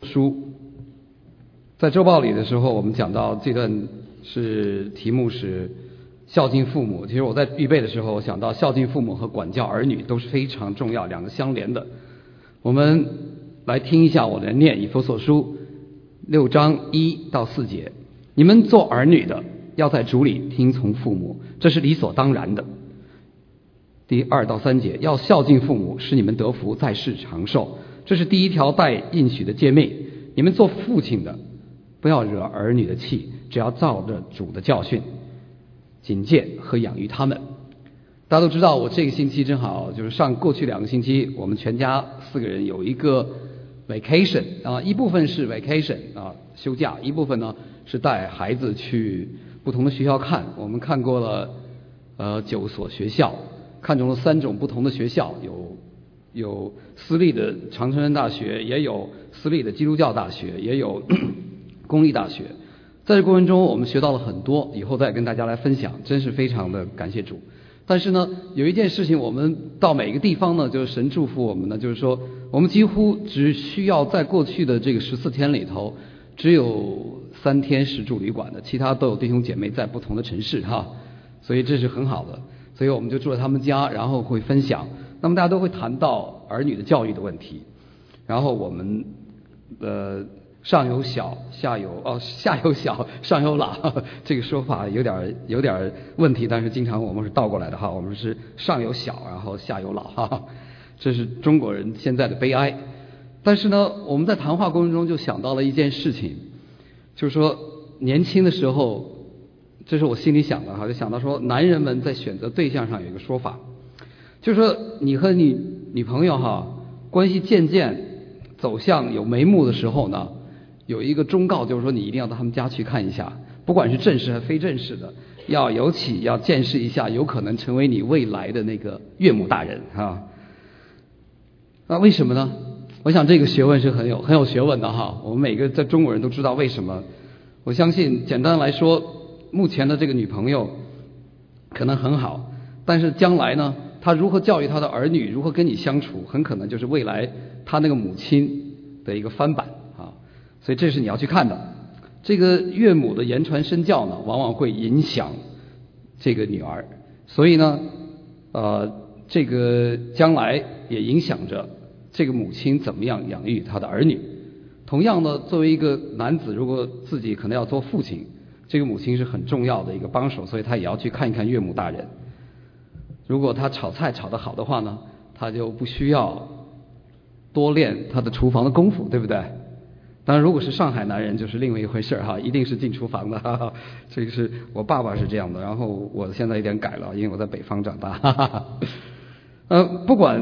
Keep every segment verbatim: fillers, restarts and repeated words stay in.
书。在周报里的时候，我们讲到这段是题目是孝敬父母。其实我在预备的时候，我想到孝敬父母和管教儿女都是非常重要，两个相连的。我们来听一下，我来念以弗所书六章一到四节。你们做儿女的，要在主里听从父母，这是理所当然的。第二到三节，要孝敬父母，使你们得福，在世长寿，这是第一条带应许的诫命。你们做父亲的，不要惹儿女的气，只要照着主的教训警戒和养育他们。大家都知道，我这个星期正好就是上过去两个星期，我们全家四个人有一个 vacation 啊，一部分是 vacation 啊休假，一部分呢是带孩子去不同的学校看。我们看过了呃九所学校，看中了三种不同的学校，有有私立的长春大学，也有私立的基督教大学，也有公立大学。在这过程中我们学到了很多，以后再跟大家来分享，真是非常的感谢主。但是呢，有一件事情，我们到每个地方呢，就是神祝福我们呢，就是说我们几乎只需要在过去的这个十四天里头，只有三天是住旅馆的，其他都有弟兄姐妹在不同的城市哈，所以这是很好的。所以我们就住在他们家，然后会分享。那么大家都会谈到儿女的教育的问题，然后我们呃上有小，下有哦下有小，上有老，呵呵这个说法有点有点问题，但是经常我们是倒过来的哈，我们是上有小，然后下有老哈，这是中国人现在的悲哀。但是呢，我们在谈话过程中就想到了一件事情，就是说年轻的时候，这是我心里想的哈，就想到说男人们在选择对象上有一个说法，就是说你和你女朋友哈关系渐渐走向有眉目的时候呢，有一个忠告，就是说你一定要到他们家去看一下，不管是正式还是非正式的，要尤其要见识一下，有可能成为你未来的那个岳母大人啊。那为什么呢？我想这个学问是很有很有学问的哈。我们每个在中国人都知道为什么。我相信简单来说，目前的这个女朋友可能很好，但是将来呢，她如何教育她的儿女，如何跟你相处，很可能就是未来她那个母亲的一个翻版啊。所以这是你要去看的。这个岳母的言传身教呢，往往会影响这个女儿，所以呢，呃，这个将来也影响着这个母亲怎么样养育她的儿女。同样呢，作为一个男子，如果自己可能要做父亲，这个母亲是很重要的一个帮手，所以他也要去看一看岳母大人。如果他炒菜炒得好的话呢，他就不需要多练他的厨房的功夫，对不对？当然如果是上海男人就是另外一回事哈，一定是进厨房的哈哈，这个是我爸爸是这样的，然后我现在有点改了，因为我在北方长大哈哈。呃，不管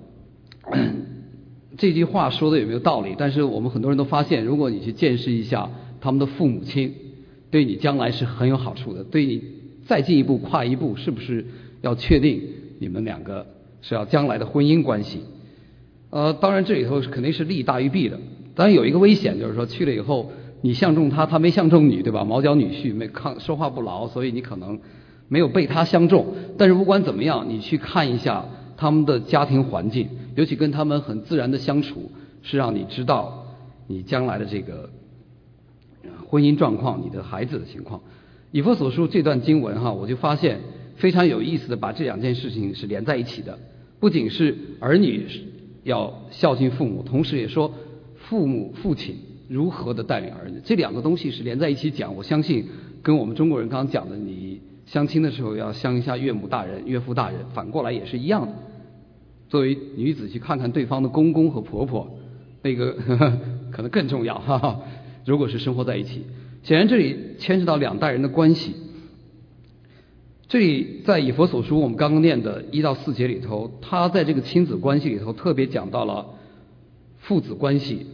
这句话说的有没有道理，但是我们很多人都发现，如果你去见识一下他们的父母亲，对你将来是很有好处的，对你再进一步跨一步，是不是要确定你们两个是要将来的婚姻关系。呃，当然这里头肯定是利大于弊的。当然有一个危险，就是说去了以后你相中他，他没相中你，对吧？毛脚女婿没抗说话不牢，所以你可能没有被他相中。但是不管怎么样，你去看一下他们的家庭环境，尤其跟他们很自然的相处，是让你知道你将来的这个婚姻状况，你的孩子的情况。以弗所书这段经文哈，我就发现非常有意思的把这两件事情是连在一起的。不仅是儿女要孝敬父母，同时也说父母父亲如何的带领儿女，这两个东西是连在一起讲。我相信跟我们中国人刚刚讲的，你相亲的时候要相一下岳母大人、岳父大人，反过来也是一样的。作为女子去看看对方的公公和婆婆，那个呵呵可能更重要哈哈。如果是生活在一起，显然这里牵涉到两代人的关系。这里在以弗所书我们刚刚念的一到四节里头，他在这个亲子关系里头特别讲到了父子关系，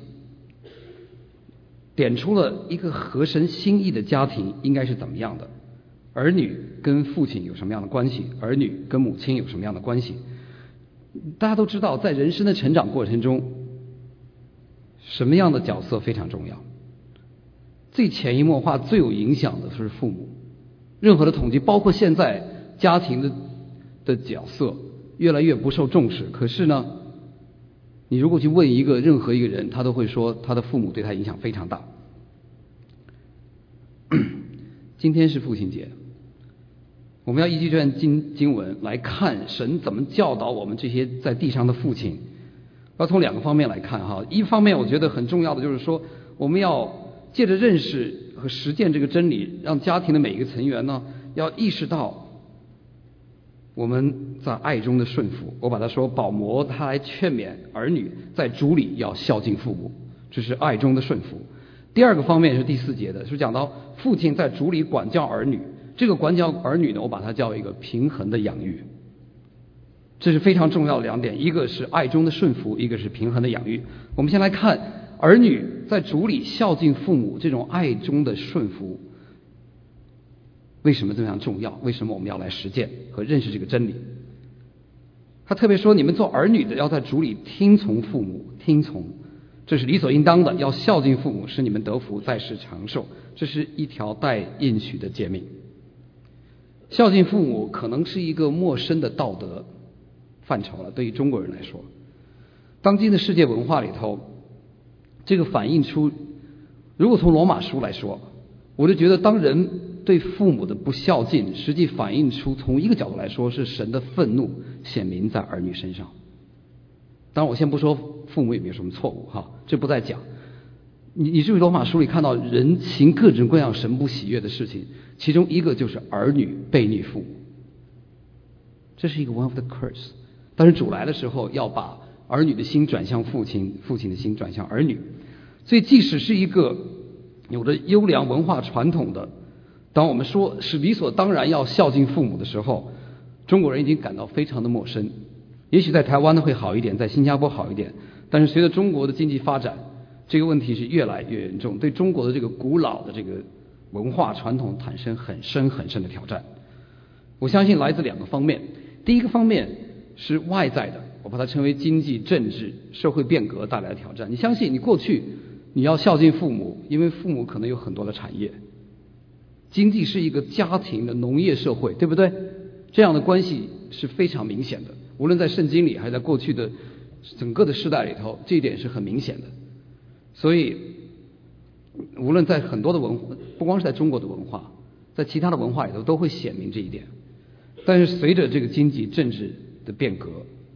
点出了一个合神心意的家庭应该是怎么样的，儿女跟父亲有什么样的关系，儿女跟母亲有什么样的关系。大家都知道，在人生的成长过程中，什么样的角色非常重要，最潜移默化最有影响的是父母。任何的统计，包括现在家庭的的角色越来越不受重视，可是呢你如果去问一个任何一个人，他都会说他的父母对他影响非常大。今天是父亲节，我们要依据这段经经文来看神怎么教导我们这些在地上的父亲。要从两个方面来看哈，一方面我觉得很重要的就是说，我们要借着认识和实践这个真理，让家庭的每一个成员呢，要意识到我们在爱中的顺服。我把它说，保摩他来劝勉儿女在主里要孝敬父母，这是爱中的顺服。第二个方面是第四节的，是讲到父亲在主里管教儿女。这个管教儿女呢，我把它叫一个平衡的养育。这是非常重要的两点，一个是爱中的顺服，一个是平衡的养育。我们先来看儿女在主里孝敬父母这种爱中的顺服为什么这样重要，为什么我们要来实践和认识这个真理。他特别说，你们做儿女的要在主里听从父母，听从，这是理所应当的，要孝敬父母，使你们得福，在世长寿，这是一条带应许的诫命。孝敬父母可能是一个陌生的道德范畴了，对于中国人来说，当今的世界文化里头，这个反映出，如果从罗马书来说，我就觉得当人对父母的不孝敬，实际反映出从一个角度来说是神的愤怒显明在儿女身上。当然我先不说父母有没有什么错误哈，这不再讲。你你是不是罗马书里看到人行各种各样神不喜悦的事情，其中一个就是儿女悖逆父母，这是一个 one of the curse。 但是主来的时候要把儿女的心转向父亲，父亲的心转向儿女。所以即使是一个有着优良文化传统的，当我们说是理所当然要孝敬父母的时候，中国人已经感到非常的陌生。也许在台湾呢会好一点，在新加坡好一点，但是随着中国的经济发展，这个问题是越来越严重，对中国的这个古老的这个文化传统产生很深很深的挑战。我相信来自两个方面，第一个方面是外在的，我把它称为经济、政治、社会变革带来的挑战。你相信你过去你要孝敬父母，因为父母可能有很多的产业，经济是一个家庭的农业社会，对不对？这样的关系是非常明显的，无论在圣经里还是在过去的整个的世代里头，这一点是很明显的。所以无论在很多的文化，不光是在中国的文化，在其他的文化里头都会显明这一点。但是随着这个经济政治的变革，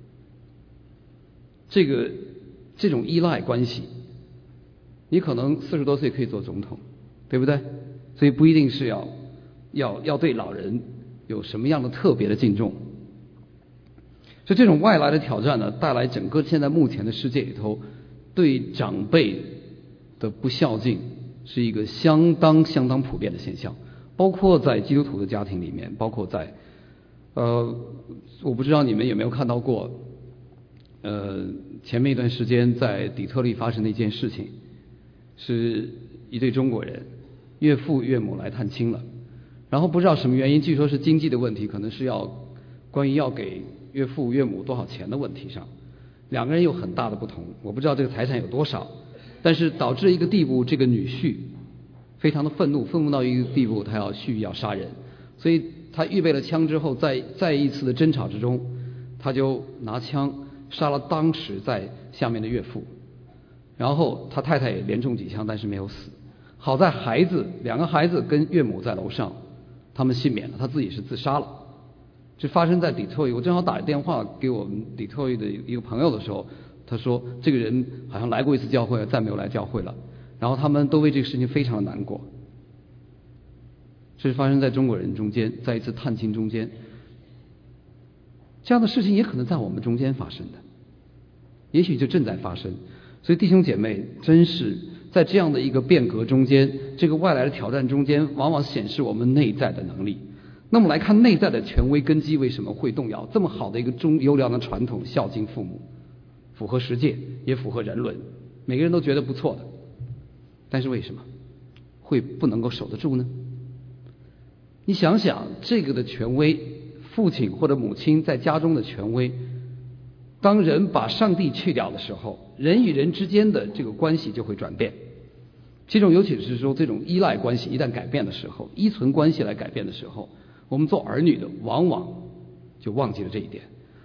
这个这种依赖关系，你可能四十多岁可以做总统，对不对？所以不一定是要要要对老人有什么样的特别的敬重。所以这种外来的挑战呢，带来整个现在目前的世界里头对长辈的不孝敬是一个相当相当普遍的现象，包括在基督徒的家庭里面，包括在呃，我不知道你们有没有看到过，呃，前面一段时间在底特律发生的一件事情，是一对中国人岳父岳母来探亲了，然后不知道什么原因，据说是经济的问题，可能是要关于要给岳父岳母多少钱的问题上，两个人有很大的不同，我不知道这个财产有多少，但是导致一个地步，这个女婿非常的愤怒，愤怒到一个地步，他要蓄意要杀人，所以他预备了枪之后，在再一次的争吵之中，他就拿枪杀了当时在下面的岳父，然后他太太也连中几枪，但是没有死。好在孩子两个孩子跟岳母在楼上，他们幸免了，他自己是自杀了。这发生在底特律，我正好打电话给我们底特律的一个朋友的时候，他说这个人好像来过一次教会，再没有来教会了，然后他们都为这个事情非常的难过。这是发生在中国人中间，在一次探亲中间，这样的事情也可能在我们中间发生的，也许就正在发生。所以弟兄姐妹，真是在这样的一个变革中间，这个外来的挑战中间，往往显示我们内在的能力。那么来看内在的权威根基为什么会动摇？这么好的一个中优良的传统，孝敬父母，符合实践，也符合人伦，每个人都觉得不错的，但是为什么会不能够守得住呢？你想想这个的权威，父亲或者母亲在家中的权威，当人把上帝去掉的时候，人与人之间的这个关系就会转变。其中尤其是说这种依赖关系一旦改变的时候，依存关系来改变的时候，我们做儿女的往往就忘记了这一点。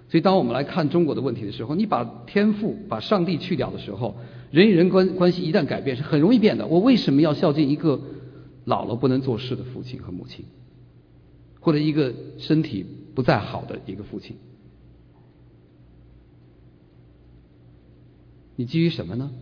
所以当我们来看中国的问题的时候，你把天父把上帝去掉的时候，人与人关关系一旦改变是很容易变的。我为什么要孝敬一个老了不能做事的父亲和母亲，或者一个身体不再好的一个父亲？你基于什么呢？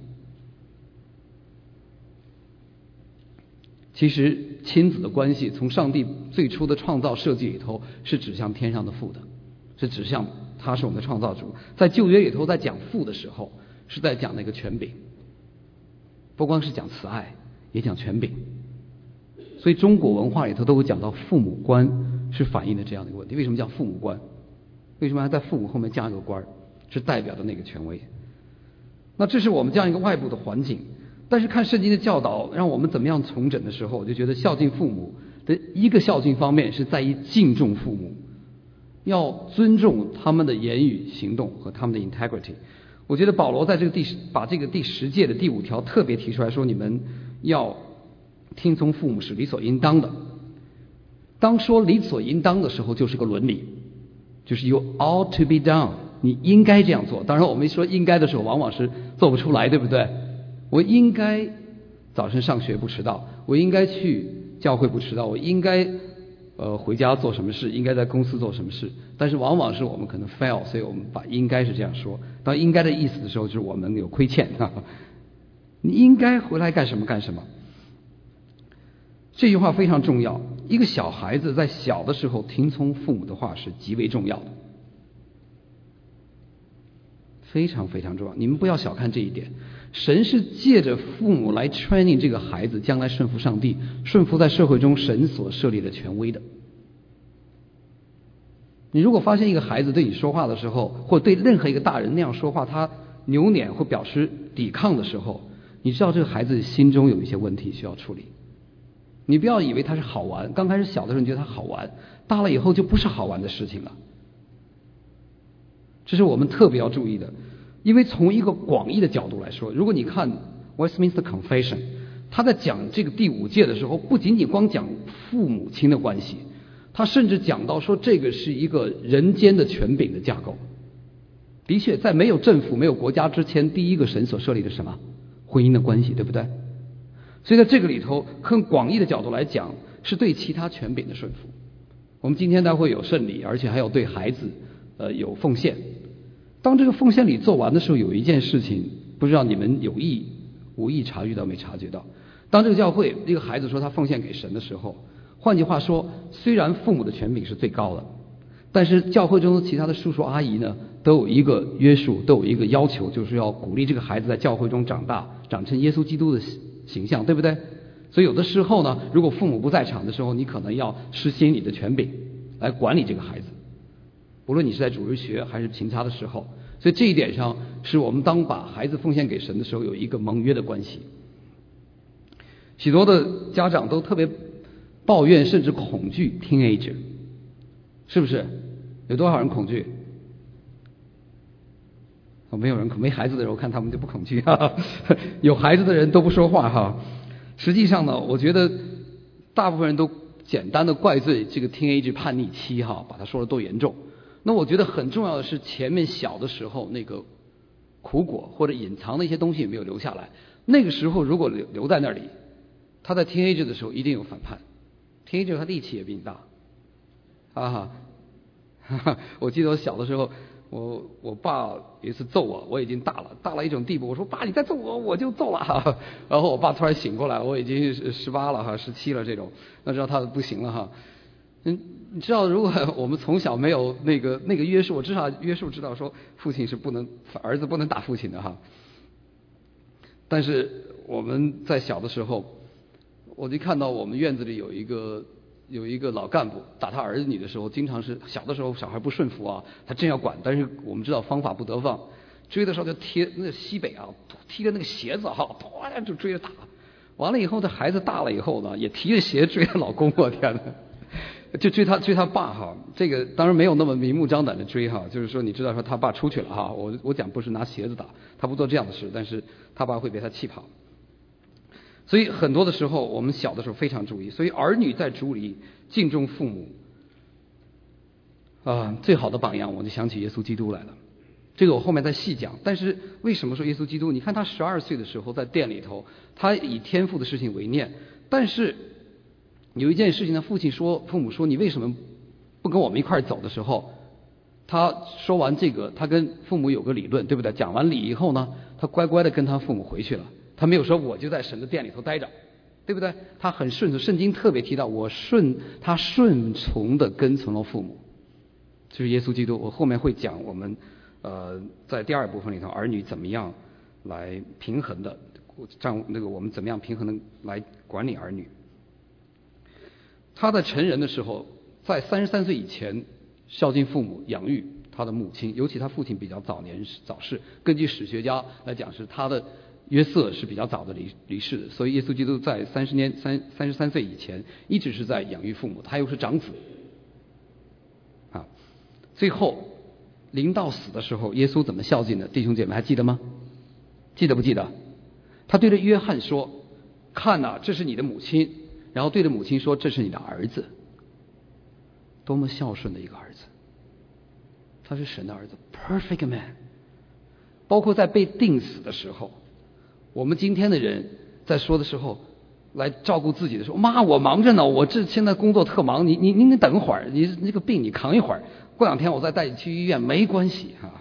其实亲子的关系从上帝最初的创造设计里头是指向天上的父的，是指向他是我们的创造主。在旧约里头在讲父的时候是在讲那个权柄，不光是讲慈爱也讲权柄。所以中国文化里头都会讲到父母官是反映的这样的一个问题。为什么叫父母官？为什么还在父母后面加一个官？是代表的那个权威。那这是我们这样一个外部的环境，但是看圣经的教导让我们怎么样重整的时候，我就觉得孝敬父母的一个孝敬方面是在于敬重父母，要尊重他们的言语行动和他们的 integrity。 我觉得保罗在这个第把这个第十诫的第五条特别提出来说，你们要听从父母是理所应当的。当说理所应当的时候就是个伦理，就是 you ought to be done， 你应该这样做。当然我们说应该的时候往往是做不出来，对不对？我应该早晨上学不迟到，我应该去教会不迟到，我应该呃回家做什么事，应该在公司做什么事。但是往往是我们可能 fail， 所以我们把应该是这样说。当应该的意思的时候，就是我们有亏欠。你应该回来干什么干什么。这句话非常重要。一个小孩子在小的时候听从父母的话是极为重要的，非常非常重要。你们不要小看这一点。神是借着父母来 training 这个孩子将来顺服上帝，顺服在社会中神所设立的权威的。你如果发现一个孩子对你说话的时候，或对任何一个大人那样说话，他扭脸或表示抵抗的时候，你知道这个孩子心中有一些问题需要处理。你不要以为他是好玩，刚开始小的时候你觉得他好玩，大了以后就不是好玩的事情了。这是我们特别要注意的。因为从一个广义的角度来说，如果你看 Westminster Confession， 他在讲这个第五诫的时候，不仅仅光讲父母亲的关系，他甚至讲到说这个是一个人间的权柄的架构。的确在没有政府没有国家之前，第一个神所设立的什么婚姻的关系，对不对？所以在这个里头更广义的角度来讲，是对其他权柄的顺服。我们今天待会有圣礼，而且还有对孩子呃有奉献。当这个奉献礼做完的时候，有一件事情不知道你们有意无意察觉到没察觉到。当这个教会一个孩子说他奉献给神的时候，换句话说，虽然父母的权柄是最高的，但是教会中的其他的叔叔阿姨呢都有一个约束，都有一个要求，就是要鼓励这个孩子在教会中长大，长成耶稣基督的形象，对不对？所以有的时候呢，如果父母不在场的时候，你可能要施行你的权柄来管理这个孩子，无论你是在主日学还是其他的时候。所以这一点上是我们当把孩子奉献给神的时候有一个盟约的关系。许多的家长都特别抱怨甚至恐惧 teenager， 是不是？有多少人恐惧？哦，没有人，没孩子的人我看他们就不恐惧哈，有孩子的人都不说话哈。实际上呢，我觉得大部分人都简单的怪罪这个 teenager 叛逆期哈，把他说的多严重。那我觉得很重要的是前面小的时候那个苦果或者隐藏的一些东西也没有留下来。那个时候如果留留在那里，他在 teenager 的时候一定有反叛。teenager 他力气也比你大啊哈哈。我记得我小的时候，我我爸有一次揍我，我已经大了，大了一种地步，我说爸你再揍我我就揍了哈。然后我爸突然醒过来，我已经是十八了哈，十七了这种，那知道他不行了哈。嗯，你知道，如果我们从小没有那个那个约束，我至少约束知道说父亲是不能，儿子不能打父亲的哈。但是我们在小的时候，我就看到我们院子里有一个有一个老干部打他儿女的时候，经常是小的时候小孩不顺服啊，他正要管，但是我们知道方法不得放，追的时候就贴那个西北啊，踢着那个鞋子哈，突就追着打。完了以后，这孩子大了以后呢，也提着鞋追他老公，我天哪！就追他追他爸哈，这个当然没有那么明目张胆的追哈，就是说你知道说他爸出去了哈，我我讲不是拿鞋子打，他不做这样的事，但是他爸会被他气跑。所以很多的时候我们小的时候非常注意，所以儿女在主里敬重父母啊，最好的榜样我就想起耶稣基督来了。这个我后面再细讲。但是为什么说耶稣基督？你看他十二岁的时候在店里头，他以天父的事情为念。但是有一件事情呢，父亲说，父母说你为什么不跟我们一块走的时候，他说完这个，他跟父母有个理论，对不对？讲完理以后呢，他乖乖的跟他父母回去了。他没有说我就在神的殿里头待着，对不对？他很顺从。圣经特别提到我顺他顺从的跟从了父母，就是耶稣基督。我后面会讲我们呃在第二部分里头儿女怎么样来平衡的，这样那个我们怎么样平衡的来管理儿女。他在成人的时候，在三十三岁以前孝敬父母，养育他的母亲，尤其他父亲比较早年早逝。根据史学家来讲，是他的约瑟是比较早的离离世的，所以耶稣基督在三十年三三十三岁以前一直是在养育父母，他又是长子啊。最后临到死的时候，耶稣怎么孝敬的？弟兄姐妹还记得吗？记得不记得？他对着约翰说：“看呐、啊，这是你的母亲。”然后对着母亲说：“这是你的儿子。”多么孝顺的一个儿子！他是神的儿子 ，perfect man。包括在被钉死的时候，我们今天的人在说的时候，来照顾自己的时候，妈，我忙着呢，我这现在工作特忙，你你你得等会儿，你那个病你扛一会儿，过两天我再带你去医院，没关系啊。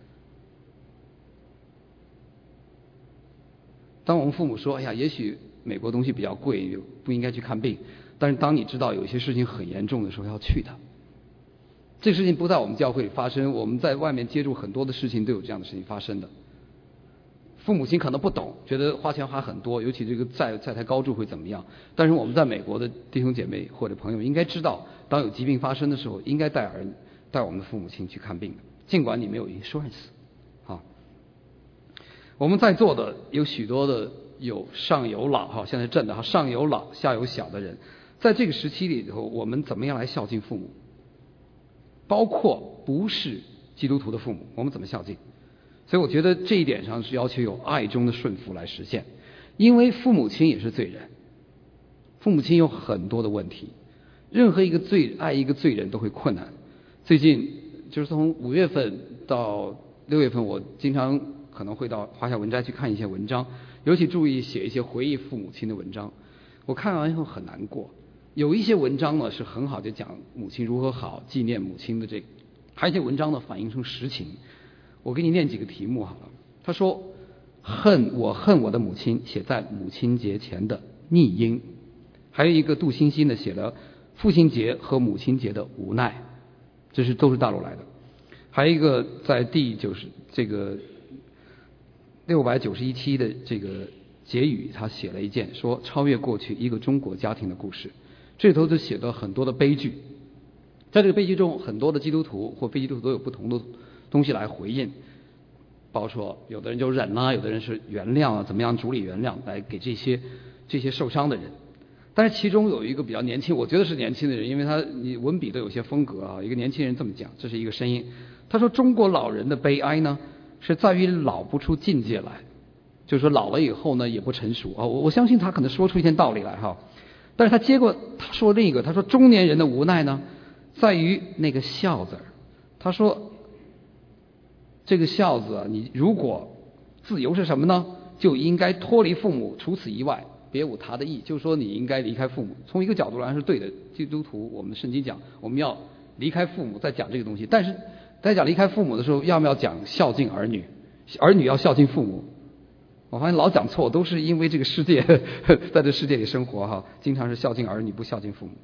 当我们父母说：“哎呀，也许美国东西比较贵，不应该去看病。”但是当你知道有些事情很严重的时候，要去的。这个事情不在我们教会里发生，我们在外面接触很多的事情都有这样的事情发生的。父母亲可能不懂，觉得花钱花很多，尤其这个债债台高筑会怎么样。但是我们在美国的弟兄姐妹或者朋友应该知道，当有疾病发生的时候，应该带儿带我们的父母亲去看病的，尽管你没有 insurance。啊，我们在座的有许多的有上有老哈，现在正的哈，上有老下有小的人，在这个时期里头，我们怎么样来孝敬父母？包括不是基督徒的父母，我们怎么孝敬？所以我觉得这一点上是要求有爱中的顺服来实现，因为父母亲也是罪人，父母亲有很多的问题，任何一个罪爱一个罪人都会困难。最近就是从五月份到六月份，我经常可能会到华夏文摘去看一些文章，尤其注意写一些回忆父母亲的文章。我看完以后很难过。有一些文章呢是很好，就讲母亲如何好，纪念母亲的这个；还有一些文章呢反映成实情。我给你念几个题目好了。他说：“恨我恨我的母亲，写在母亲节前的逆音。”还有一个杜欣欣的写了父亲节和母亲节的无奈，这是都是大陆来的。还有一个在第九十这个六百九十一期的这个结语，他写了一件说超越过去一个中国家庭的故事。这里头就写了很多的悲剧，在这个悲剧中，很多的基督徒或非基督徒都有不同的东西来回应，包括有的人就忍啊，有的人是原谅啊，怎么样处理原谅，来给这些这些受伤的人。但是其中有一个比较年轻，我觉得是年轻的人，因为他你文笔都有些风格啊。一个年轻人这么讲，这是一个声音，他说中国老人的悲哀呢，是在于老不出境界来，就是说老了以后呢也不成熟啊。我我相信他可能说出一件道理来哈。但是他接过他说另一个，他说中年人的无奈呢，在于那个孝字儿。他说这个孝字啊，你如果自由是什么呢？就应该脱离父母，除此以外别无他的意。就是说你应该离开父母。从一个角度来说是对的，基督徒我们圣经讲我们要离开父母，在讲这个东西。但是在讲离开父母的时候，要不要讲孝敬儿女？儿女要孝敬父母。我发现老讲错，都是因为这个世界在这世界里生活哈，经常是孝敬儿女，不孝敬父母。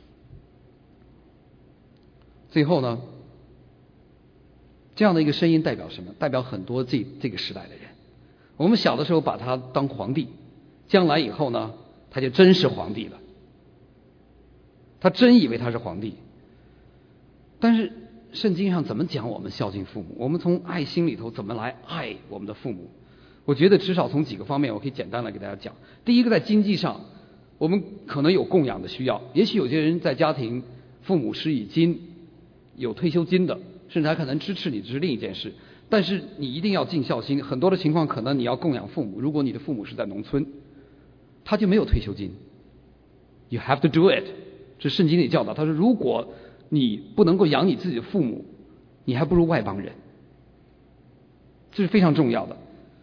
最后呢，这样的一个声音代表什么？代表很多这这个时代的人。我们小的时候把他当皇帝，将来以后呢，他就真是皇帝了。他真以为他是皇帝。但是圣经上怎么讲我们孝敬父母？我们从爱心里头怎么来爱我们的父母？我觉得至少从几个方面，我可以简单来给大家讲。第一个，在经济上，我们可能有供养的需要。也许有些人在家庭，父母是已经有退休金的，甚至还可能支持你，这是另一件事。但是你一定要尽孝心。很多的情况，可能你要供养父母。如果你的父母是在农村，他就没有退休金。You have to do it。这圣经里教导，他说，如果你不能够养你自己的父母，你还不如外邦人，这是非常重要的。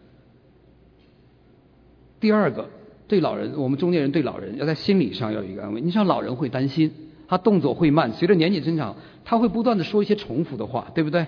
第二个，对老人，我们中年人对老人要在心理上要有一个安慰。你像老人会担心，他动作会慢，随着年纪增长，他会不断的说一些重复的话，对不对？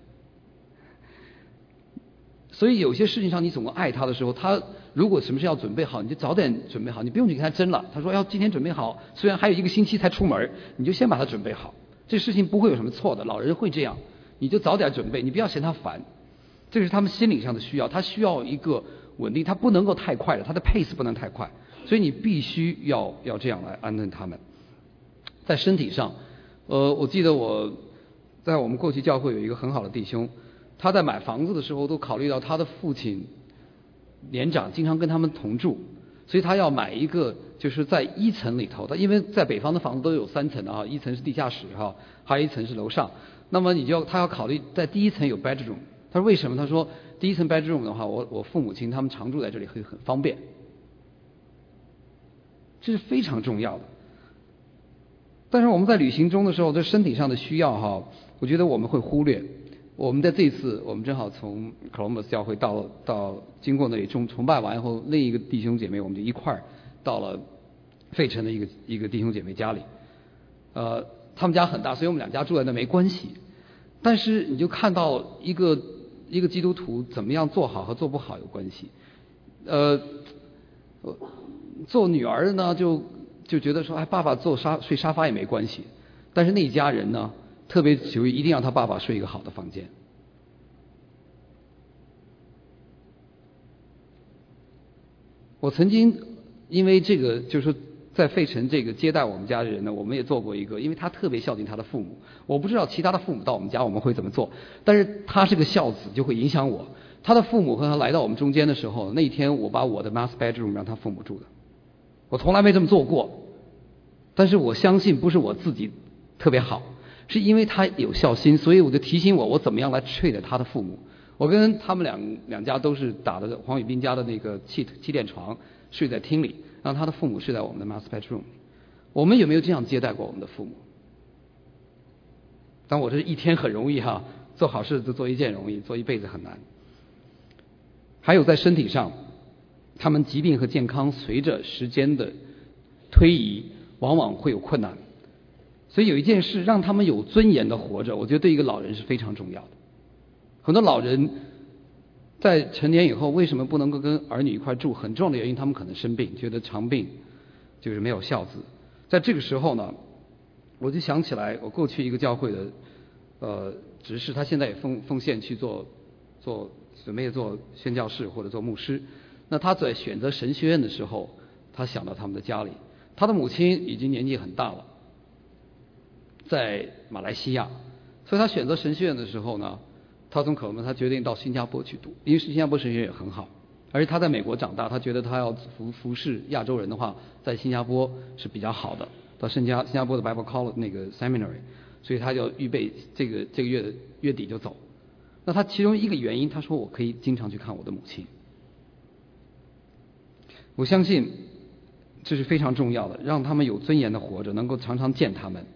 所以有些事情上你总要爱他的时候，他如果什么事要准备好，你就早点准备好，你不用去给他争了。他说要今天准备好，虽然还有一个星期才出门，你就先把它准备好，这事情不会有什么错的。老人会这样，你就早点准备，你不要嫌他烦。这是他们心理上的需要，他需要一个稳定，他不能够太快的，他的 pace 不能太快，所以你必须要要这样来安顿他们。在身体上，呃，我记得我在我们过去教会有一个很好的弟兄，他在买房子的时候都考虑到他的父亲年长，经常跟他们同住，所以他要买一个就是在一层里头的，因为在北方的房子都有三层的啊，一层是地下室哈，还有一层是楼上。那么你就要他要考虑在第一层有 bedroom， 他说为什么？他说第一层 bedroom 的话，我我父母亲他们常住在这里会很方便，这是非常重要的。但是我们在旅行中的时候，这身体上的需要哈，我觉得我们会忽略。我们在这次，我们正好从 Columbus 教会到到经过那里崇崇拜完以后，另一个弟兄姐妹我们就一块儿到了费城的一个一个弟兄姐妹家里。呃，他们家很大，所以我们两家住在那没关系。但是你就看到一个一个基督徒怎么样做好和做不好有关系。呃，做女儿的呢就就觉得说，哎，爸爸坐沙睡沙发也没关系。但是那一家人呢，特别求一定让他爸爸睡一个好的房间。我曾经因为这个，就是说在费城这个接待我们家的人呢，我们也做过一个，因为他特别孝敬他的父母。我不知道其他的父母到我们家我们会怎么做，但是他是个孝子，就会影响我。他的父母和他来到我们中间的时候，那一天我把我的 master bedroom 让他父母住的，我从来没这么做过。但是我相信不是我自己特别好，是因为他有孝心，所以我就提醒我我怎么样来 treat 他的父母。我跟他们两两家都是打的黄宇斌家的那个气气垫床，睡在厅里，让他的父母睡在我们的 master bedroom。我们有没有这样接待过我们的父母？但我这一天很容易哈，做好事就做一件容易，做一辈子很难。还有在身体上，他们疾病和健康随着时间的推移，往往会有困难。所以有一件事让他们有尊严的活着，我觉得对一个老人是非常重要的。很多老人在成年以后为什么不能够跟儿女一块住，很重要的原因他们可能生病，觉得长病就是没有孝子。在这个时候呢，我就想起来我过去一个教会的呃执事，他现在也奉奉献去做做准备做宣教士或者做牧师。那他在选择神学院的时候，他想到他们的家里，他的母亲已经年纪很大了，在马来西亚，所以他选择神学院的时候呢，他从可能他决定到新加坡去读，因为新加坡神学院也很好，而且他在美国长大，他觉得他要服服侍亚洲人的话，在新加坡是比较好的，到新加新加坡的 Bible College 那个 Seminary， 所以他就预备这个这个月的月底就走。那他其中一个原因，他说我可以经常去看我的母亲。我相信这是非常重要的，让他们有尊严的活着，能够常常见他们。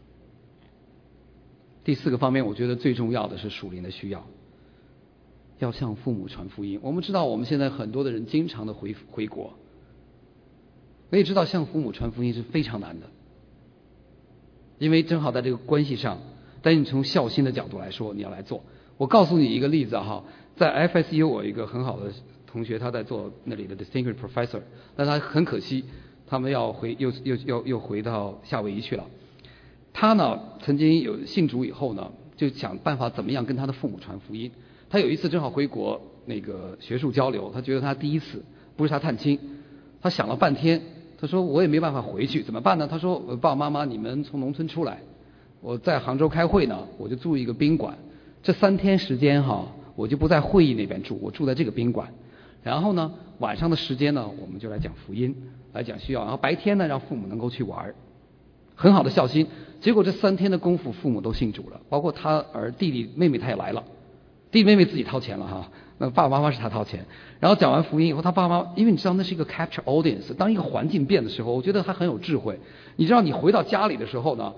第四个方面，我觉得最重要的是属灵的需要，要向父母传福音。我们知道我们现在很多的人经常的回回国，我也知道向父母传福音是非常难的，因为正好在这个关系上，但是你从孝心的角度来说，你要来做。我告诉你一个例子哈，在 F S U 我有一个很好的同学，他在做那里的 Distinguished Professor， 但他很可惜，他们要回又又又又回到夏威夷去了。他呢曾经有信主以后呢，就想办法怎么样跟他的父母传福音。他有一次正好回国那个学术交流，他觉得他第一次不是他探亲，他想了半天，他说我也没办法回去，怎么办呢？他说我爸爸妈妈你们从农村出来，我在杭州开会呢，我就住一个宾馆，这三天时间哈，我就不在会议那边住，我住在这个宾馆。然后呢，晚上的时间呢，我们就来讲福音，来讲需要。然后白天呢，让父母能够去玩，很好的孝心。结果这三天的功夫，父母都信主了，包括他儿弟弟妹妹他也来了，弟弟妹妹自己掏钱了哈，那爸爸妈妈是他掏钱。然后讲完福音以后，他爸妈，因为你知道那是一个 capture audience， 当一个环境变的时候，我觉得他很有智慧。你知道你回到家里的时候呢，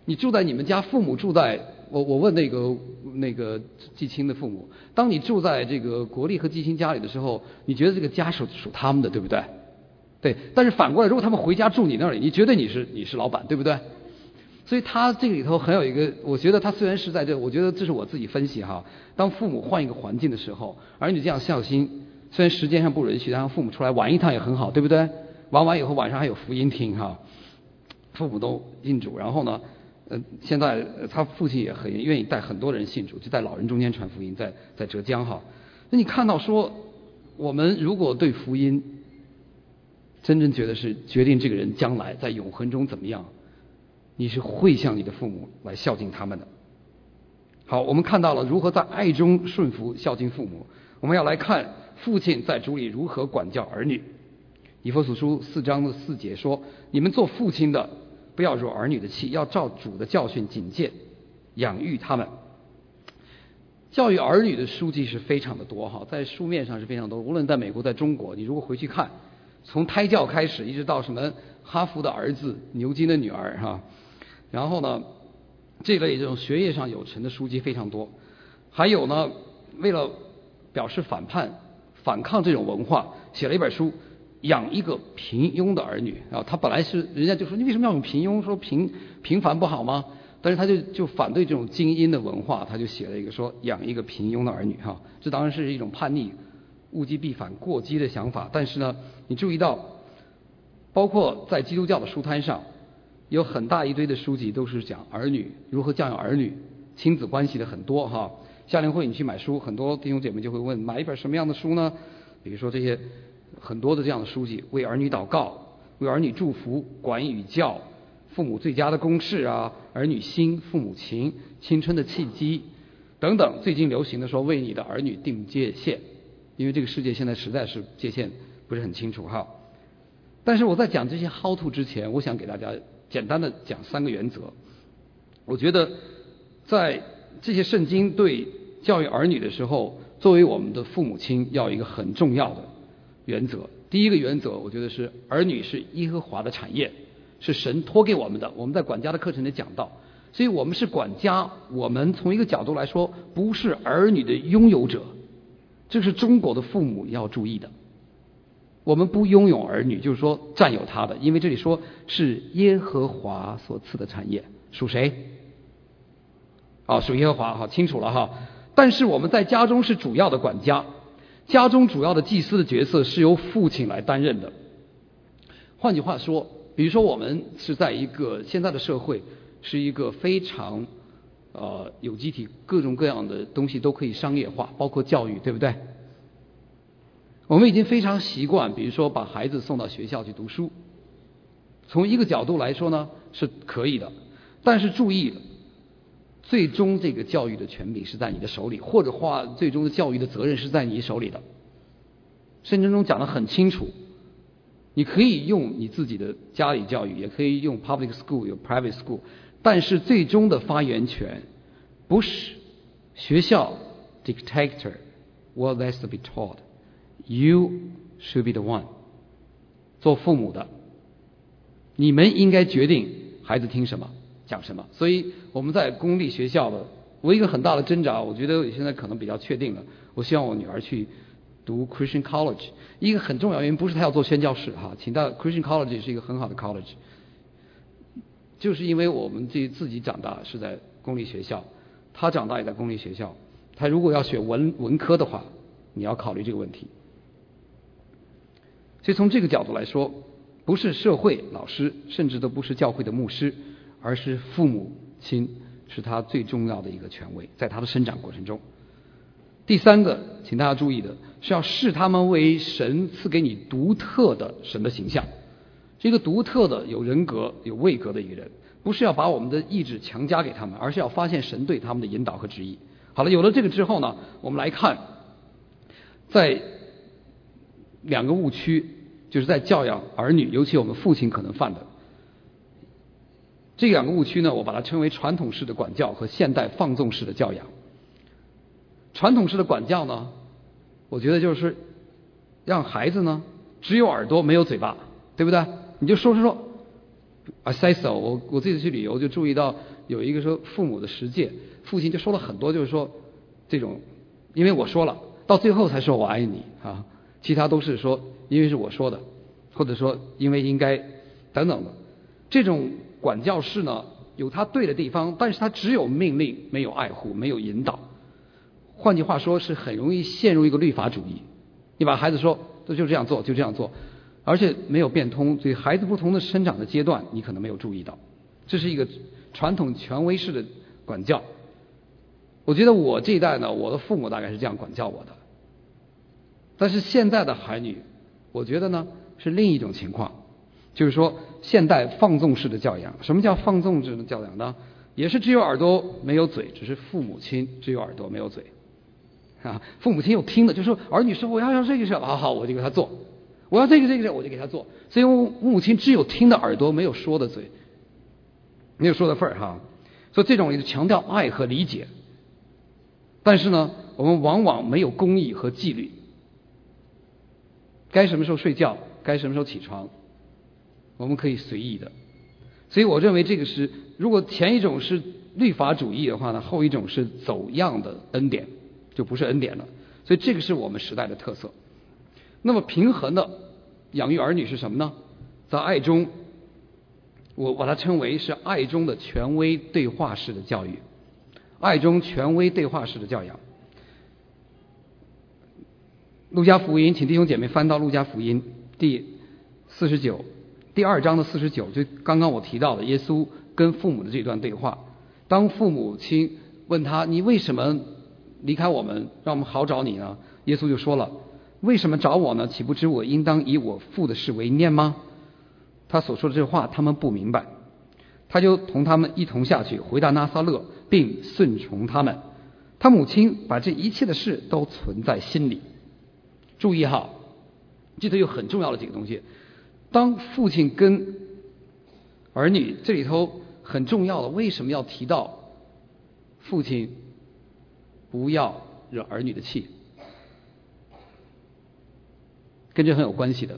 你住在你们家，父母住在我我问那个那个季青的父母，当你住在这个国立和季青家里的时候，你觉得这个家是属他们的，对不对？对。但是反过来，如果他们回家住你那里，你觉得你是你是老板，对不对？所以他这个里头很有一个，我觉得他虽然是在这，我觉得这是我自己分析哈。当父母换一个环境的时候，儿女这样孝心，虽然时间上不允许，然后父母出来玩一趟也很好，对不对？玩完以后晚上还有福音听哈，父母都信主，然后呢，呃，现在他父亲也很愿意带很多人信主，就在老人中间传福音，在在浙江哈。那你看到说，我们如果对福音真正觉得是决定这个人将来在永恒中怎么样，你是会向你的父母来孝敬他们的。好，我们看到了如何在爱中顺服孝敬父母，我们要来看父亲在主里如何管教儿女。以弗所书四章的四节说，你们做父亲的不要惹儿女的气，要照主的教训警戒养育他们。教育儿女的书籍是非常的多哈，在书面上是非常多，无论在美国在中国，你如果回去看，从胎教开始一直到什么哈佛的儿子牛津的女儿哈，然后呢这类这种学业上有成的书籍非常多。还有呢，为了表示反叛反抗这种文化，写了一本书养一个平庸的儿女啊。他本来是人家就说你为什么要用平庸，说平平凡不好吗？但是他就就反对这种精英的文化，他就写了一个说养一个平庸的儿女哈。这当然是一种叛逆物极必反过激的想法，但是呢你注意到包括在基督教的书摊上有很大一堆的书籍都是讲儿女如何教养儿女，亲子关系的很多哈。夏令会你去买书，很多弟兄姐妹就会问买一本什么样的书呢？比如说这些很多的这样的书籍，为儿女祷告，为儿女祝福，管与教，父母最佳的公式啊，儿女心，父母情，青春的契机等等。最近流行的说为你的儿女定界限，因为这个世界现在实在是界限不是很清楚哈。但是我在讲这些 how to 之前，我想给大家简单的讲三个原则。我觉得在这些圣经对教育儿女的时候，作为我们的父母亲要有一个很重要的原则。第一个原则我觉得是儿女是耶和华的产业，是神托给我们的，我们在管家的课程里讲到。所以我们是管家，我们从一个角度来说不是儿女的拥有者，这是中国的父母要注意的。我们不拥有儿女，就是说占有他的，因为这里说是耶和华所赐的产业，属谁？啊，属耶和华，好清楚了哈。但是我们在家中是主要的管家，家中主要的祭司的角色是由父亲来担任的。换句话说，比如说我们是在一个现在的社会，是一个非常呃有机体，各种各样的东西都可以商业化，包括教育，对不对？我们已经非常习惯，比如说把孩子送到学校去读书，从一个角度来说呢是可以的，但是注意，最终这个教育的权柄是在你的手里，或者话最终的教育的责任是在你手里的。圣经中讲得很清楚，你可以用你自己的家里教育，也可以用 public school 有 private school， 但是最终的发言权不是学校 dictator what has to be taught， you should be the one。 做父母的你们应该决定孩子听什么讲什么。所以我们在公立学校的，我一个很大的挣扎，我觉得我现在可能比较确定了，我希望我女儿去读 Christian College。 一个很重要原因不是她要做宣教士哈，请到 Christian College 是一个很好的 college， 就是因为我们自己自己长大是在公立学校，她长大也在公立学校，她如果要选文文科的话，你要考虑这个问题。所以从这个角度来说，不是社会老师，甚至都不是教会的牧师，而是父母亲是他最重要的一个权威，在他的生长过程中。第三个请大家注意的是要视他们为神赐给你独特的神的形象，这个独特的有人格有位格的一个人，不是要把我们的意志强加给他们，而是要发现神对他们的引导和旨意。好了，有了这个之后呢，我们来看在两个误区，就是在教养儿女，尤其我们父亲可能犯的这两个误区呢，我把它称为传统式的管教和现代放纵式的教养。传统式的管教呢，我觉得就是让孩子呢只有耳朵没有嘴巴，对不对？你就说说说， 啊，Saiso，我我自己去旅游就注意到有一个说父母的十诫，父亲就说了很多，就是说这种，因为我说了，到最后才说我爱你啊，其他都是说因为是我说的，或者说因为应该等等的。这种管教式呢，有它对的地方，但是它只有命令，没有爱护，没有引导。换句话说，是很容易陷入一个律法主义。你把孩子说就这样做，就这样做。而且没有变通，所以孩子不同的生长的阶段，你可能没有注意到，这是一个传统权威式的管教。我觉得我这一代呢，我的父母大概是这样管教我的，但是现在的孩女，我觉得呢是另一种情况，就是说现代放纵式的教养。什么叫放纵式的教养呢？也是只有耳朵没有嘴，只是父母亲只有耳朵没有嘴啊，父母亲有听的，就说儿女说我要让这个事，好好我就给他做。我要这个这个我就给他做，所以我母亲只有听的耳朵，没有说的嘴，没有说的份儿哈。所以这种也是强调爱和理解，但是呢，我们往往没有公义和纪律。该什么时候睡觉，该什么时候起床，我们可以随意的。所以我认为这个是，如果前一种是律法主义的话呢，后一种是走样的恩典，就不是恩典了。所以这个是我们时代的特色。那么平衡的养育儿女是什么呢？在爱中，我把它称为是爱中的权威对话式的教育，爱中权威对话式的教养。路加福音，请弟兄姐妹翻到路加福音第四十九第二章的四十九，就刚刚我提到的耶稣跟父母的这段对话。当父母亲问他：“你为什么离开我们，让我们好找你呢？”耶稣就说了：“为什么找我呢？岂不知我应当以我父的事为念吗？”他所说的这话他们不明白，他就同他们一同下去，回到拿撒勒，并顺从他们。他母亲把这一切的事都存在心里。注意哈，这里有很重要的几个东西。当父亲跟儿女，这里头很重要的，为什么要提到父亲不要惹儿女的气？跟这很有关系的。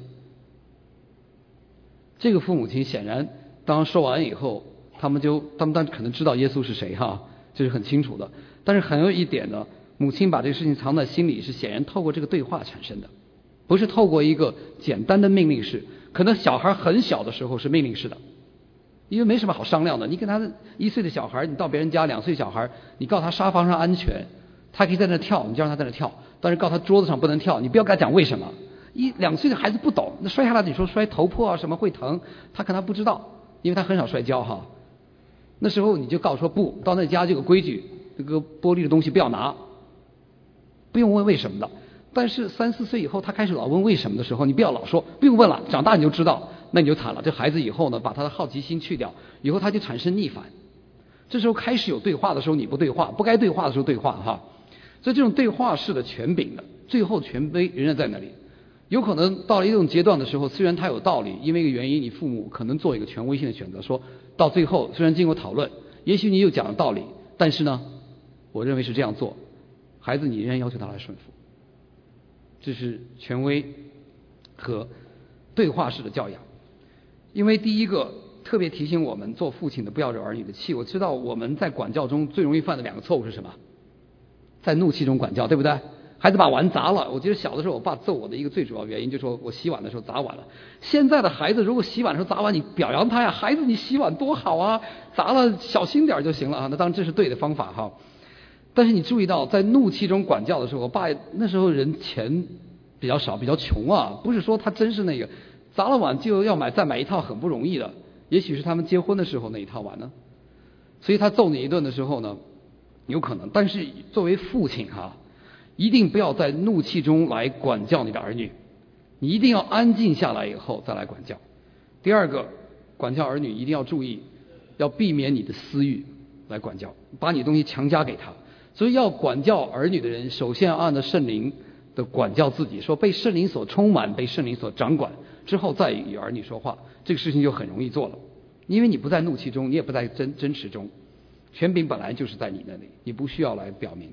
这个父母亲显然当说完以后，他们就他们当然可能知道耶稣是谁哈，这是很清楚的。但是很有一点呢，母亲把这个事情藏在心里，是显然透过这个对话产生的，不是透过一个简单的命令式。可能小孩很小的时候是命令式的，因为没什么好商量的。你跟他一岁的小孩，你到别人家，两岁小孩，你告诉他沙发上安全，他可以在那跳，你就让他在那跳。但是告诉他桌子上不能跳，你不要跟他讲为什么。一两岁的孩子不懂，那摔下来你说摔头破啊什么会疼，他可能不知道，因为他很少摔跤哈。那时候你就告诉说不，到那家就有规矩，这个玻璃的东西不要拿，不用问为什么的。但是三四岁以后他开始老问为什么的时候，你不要老说不用问了，长大你就知道，那你就惨了。这孩子以后呢，把他的好奇心去掉，以后他就产生逆反。这时候开始有对话的时候你不对话，不该对话的时候对话哈。所以这种对话式的权柄的，最后权威仍然在那里。有可能到了一种阶段的时候，虽然他有道理，因为一个原因，你父母可能做一个权威性的选择，说到最后虽然经过讨论，也许你有讲的道理，但是呢，我认为是这样做，孩子你仍然要求他来顺服。这是权威和对话式的教养。因为第一个特别提醒我们做父亲的不要惹儿女的气。我知道我们在管教中最容易犯的两个错误是什么？在怒气中管教，对不对？孩子把碗砸了，我记得小的时候我爸揍我的一个最主要原因就是说我洗碗的时候砸碗了。现在的孩子如果洗碗的时候砸碗，你表扬他呀，孩子你洗碗多好啊，砸了小心点就行了啊。那当然这是对的方法哈。但是你注意到在怒气中管教的时候，我爸那时候人钱比较少，比较穷啊，不是说他真是那个砸了碗就要买再买一套很不容易的，也许是他们结婚的时候那一套碗呢。所以他揍你一顿的时候呢，有可能。但是作为父亲哈、啊，一定不要在怒气中来管教你的儿女，你一定要安静下来以后再来管教。第二个，管教儿女一定要注意，要避免你的私欲来管教，把你东西强加给他。所以要管教儿女的人，首先要按照圣灵的管教自己，说被圣灵所充满，被圣灵所掌管之后再与儿女说话，这个事情就很容易做了。因为你不在怒气中，你也不在真真实中，权柄本来就是在你那里，你不需要来表明。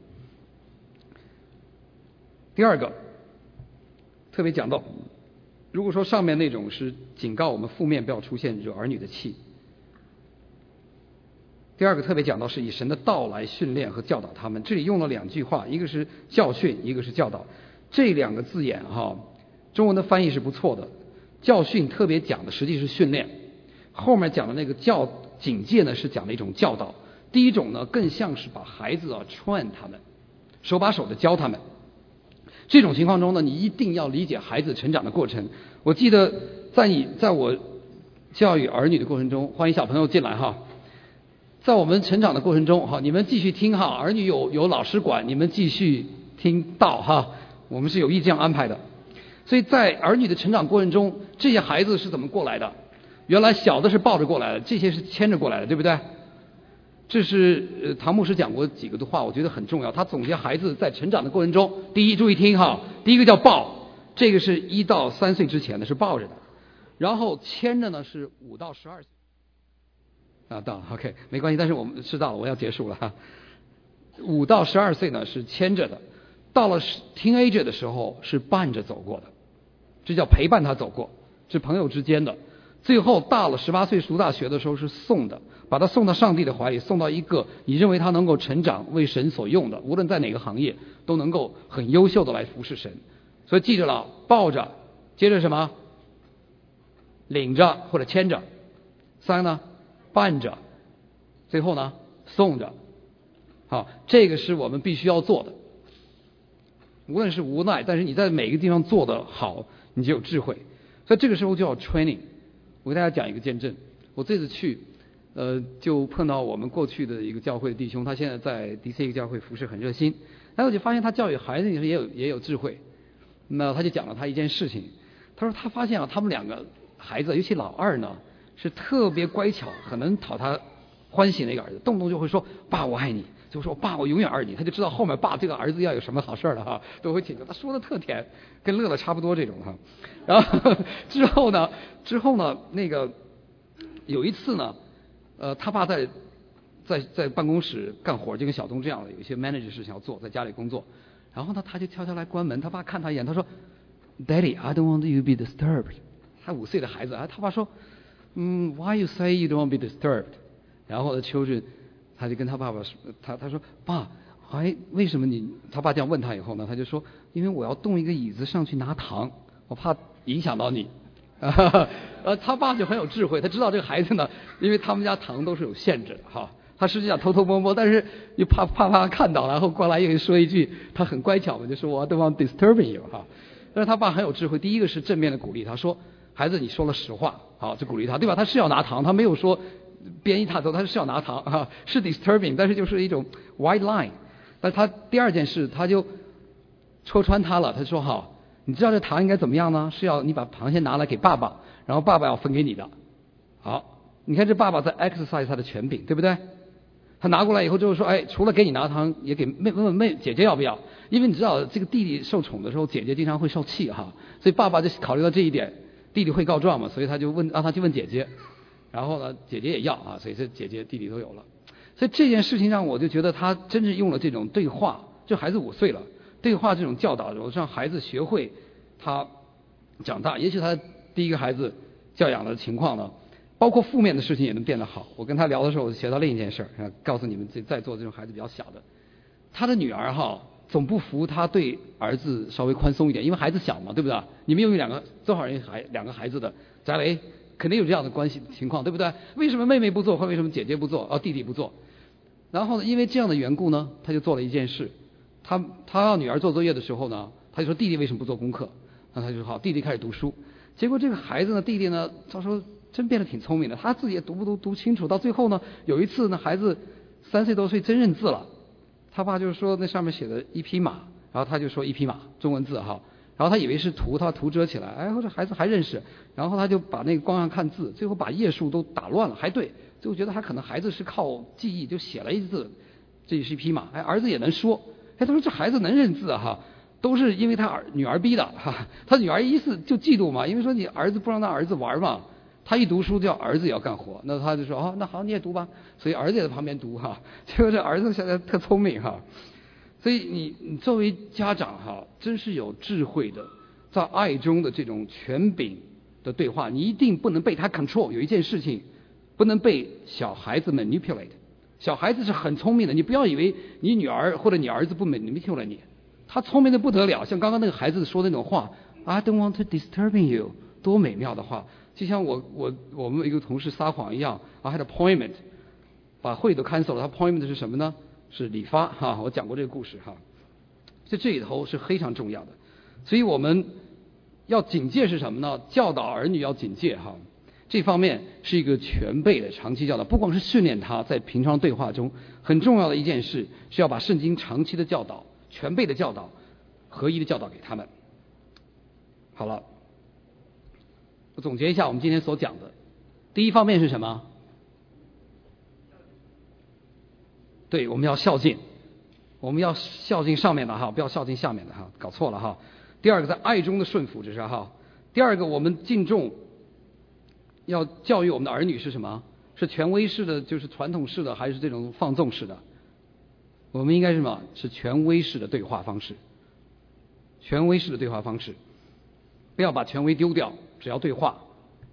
第二个特别讲到，如果说上面那种是警告我们负面不要出现惹儿女的气， 第二个特别讲到是以神的道来训练和教导他们，这里用了两句话，一个是教训，一个是教导。这两个字眼哈，中文的翻译是不错的。教训特别讲的实际是训练，后面讲的那个教警戒呢是讲的一种教导。第一种呢更像是把孩子啊 train 他们，手把手的教他们。这种情况中呢，你一定要理解孩子成长的过程。我记得在你在我教育儿女的过程中，欢迎小朋友进来哈。在我们成长的过程中，哈，你们继续听哈，儿女有有老师管，你们继续听到哈，我们是有意这样安排的。所以在儿女的成长过程中，这些孩子是怎么过来的？原来小的是抱着过来的，这些是牵着过来的，对不对？这是呃唐牧师讲过几个的话，我觉得很重要。他总结孩子在成长的过程中，第一，注意听哈，第一个叫抱，这个是一到三岁之前的是抱着的，然后牵着呢是五到十二岁。啊，到了 ，OK， 没关系，但是我们知道了，我要结束了哈。五到十二岁呢是牵着的，到了 teenager 的时候是伴着走过的，这叫陪伴他走过，是朋友之间的。最后到了十八岁读大学的时候是送的，把他送到上帝的怀里，送到一个你认为他能够成长、为神所用的，无论在哪个行业都能够很优秀的来服侍神。所以记着了，抱着，接着什么？领着或者牵着。三呢？伴着，最后呢送着。好，这个是我们必须要做的。无论是无奈，但是你在每个地方做得好，你就有智慧。所以这个时候就要 training。我给大家讲一个见证。我这次去，呃，就碰到我们过去的一个教会的弟兄，他现在在 D C 一个教会服侍很热心。然后我就发现他教育孩子也有也有智慧。那他就讲了他一件事情，他说他发现啊，他们两个孩子，尤其老二呢，是特别乖巧，很能讨他欢喜的一个儿子，动不动就会说爸我爱你，就说爸我永远爱你，他就知道后面爸这个儿子要有什么好事了哈，都会请求。他说的特甜，跟乐乐差不多这种哈。然后之后呢，之后呢，那个有一次呢，呃，他爸在在在办公室干活，就跟小东这样的，有一些 manager 事情要做，在家里工作。然后呢，他就悄悄来关门，他爸看他一眼，他说 ，Daddy, I don't want you to be disturbed。他五岁的孩子啊，他爸说。嗯 ，Why you say you don't want to be disturbed？ 然后呢 ，children， 他就跟他爸爸说，他他说爸，还为什么你？他爸这样问他以后呢，他就说，因为我要动一个椅子上去拿糖，我怕影响到你。呃，他爸就很有智慧，他知道这个孩子呢，因为他们家糖都是有限制的哈，他实际上偷偷摸摸，但是又怕怕他看到，然后过来又说一句，他很乖巧嘛，就说我 don't want disturbing you 哈。但是他爸很有智慧，第一个是正面的鼓励，他说。孩子，你说了实话，好，就鼓励他，对吧？他是要拿糖，他没有说编一大头，他是要拿糖啊，是 disturbing， 但是就是一种 white line。但他第二件事，他就戳穿他了，他说：“好，你知道这糖应该怎么样呢？是要你把糖先拿来给爸爸，然后爸爸要分给你的。”好，你看这爸爸在 exercise 他的权柄，对不对？他拿过来以后就是说：“哎，除了给你拿糖，也给妹问问妹姐姐要不要？因为你知道这个弟弟受宠的时候，姐姐经常会受气哈，所以爸爸就考虑到这一点。”弟弟会告状嘛，所以他就问，让他去问姐姐，然后呢，姐姐也要啊，所以这姐姐弟弟都有了。所以这件事情让我就觉得他真是用了这种对话，就孩子五岁了，对话这种教导，让孩子学会他长大。也许他第一个孩子教养的情况呢，包括负面的事情也能变得好。我跟他聊的时候，我就学到另一件事儿，告诉你们在座这种孩子比较小的，他的女儿哈。总不服他对儿子稍微宽松一点，因为孩子小嘛，对不对？你们有两个多少人孩两个孩子的，翟雷肯定有这样的关系情况，对不对？为什么妹妹不做，或为什么姐姐不做，哦弟弟不做？然后呢，因为这样的缘故呢，他就做了一件事，他他让女儿做作业的时候呢，他就说弟弟为什么不做功课？那他就说好，弟弟开始读书。结果这个孩子呢，弟弟呢，他说真变得挺聪明的，他自己也读不读读清楚。到最后呢，有一次呢，孩子三岁多岁真认字了。他爸就是说那上面写的一匹马，然后他就说一匹马，中文字哈，然后他以为是图，他图遮起来，哎，这孩子还认识，然后他就把那个光上看字，最后把页数都打乱了，还对，最后觉得他可能孩子是靠记忆就写了一字，这是一匹马，哎，儿子也能说，哎，他说这孩子能认字啊哈，都是因为他儿女儿逼的哈，他女儿意思就嫉妒嘛，因为说你儿子不让他儿子玩嘛。他一读书叫儿子也要干活，那他就说哦，那好你也读吧，所以儿子也在旁边读哈。结果这儿子现在特聪明哈，所以你你作为家长哈，真是有智慧的，在爱中的这种权柄的对话，你一定不能被他 control。有一件事情不能被小孩子 manipulate， 小孩子是很聪明的，你不要以为你女儿或者你儿子不没听了你，他聪明的不得了。像刚刚那个孩子说的那种话 ，I don't want to disturbing you， 多美妙的话，就像我我我们一个同事撒谎一样。I had an appointment， 把会都 cancel 了，他 appointment 是什么呢？是理发哈，我讲过这个故事哈。所以这里头是非常重要的，所以我们要警戒是什么呢？教导儿女要警戒哈。这方面是一个全备的长期教导，不光是训练他在平常对话中，很重要的一件事是要把圣经长期的教导、全备的教导、合一的教导给他们。好了，我总结一下我们今天所讲的。第一方面是什么？对，我们要孝敬，我们要孝敬上面的哈，不要孝敬下面的哈，搞错了哈。第二个，在爱中的顺服，这是哈。第二个，我们敬重。要教育我们的儿女是什么？是权威式的，就是传统式的，还是这种放纵式的？我们应该是什么？是权威式的对话方式。权威式的对话方式，不要把权威丢掉，只要对话。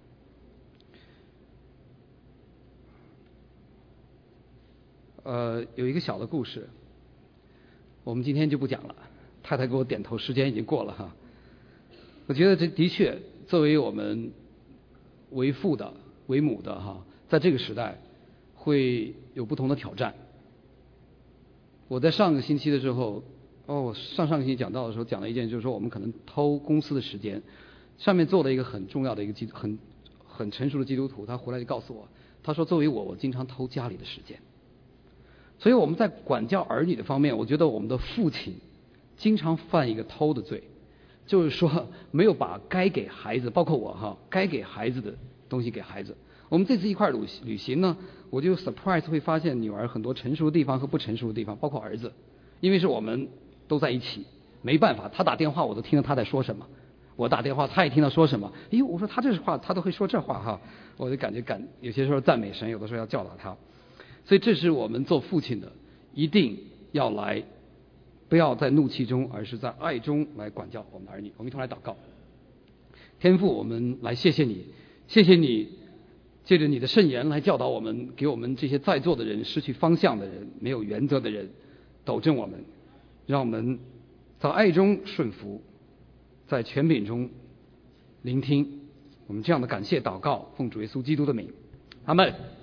呃，有一个小的故事，我们今天就不讲了。太太给我点头，时间已经过了哈。我觉得这的确作为我们为父的、为母的哈，在这个时代会有不同的挑战。我在上个星期的时候，哦，上上个星期讲到的时候讲了一件，就是说我们可能偷公司的时间。上面做了一个很重要的一个基很很成熟的基督徒，他回来就告诉我，他说作为我，我经常偷家里的时间。所以我们在管教儿女的方面，我觉得我们的父亲经常犯一个偷的罪。就是说，没有把该给孩子，包括我哈，该给孩子的东西给孩子。我们这次一块旅旅行呢，我就 surprise 会发现女儿很多成熟的地方和不成熟的地方，包括儿子，因为是我们都在一起，没办法，他打电话我都听到他在说什么，我打电话他也听到说什么。咦，我说他这话他都会说这话哈，我就感觉感有些时候赞美神，有的时候要教导他。所以这是我们做父亲的一定要来。不要在怒气中，而是在爱中来管教我们的儿女。我们一同来祷告。天父，我们来谢谢你，谢谢你借着你的圣言来教导我们，给我们这些在座的人、失去方向的人、没有原则的人，导正我们，让我们在爱中顺服，在权柄中聆听。我们这样的感谢祷告，奉主耶稣基督的名，阿们。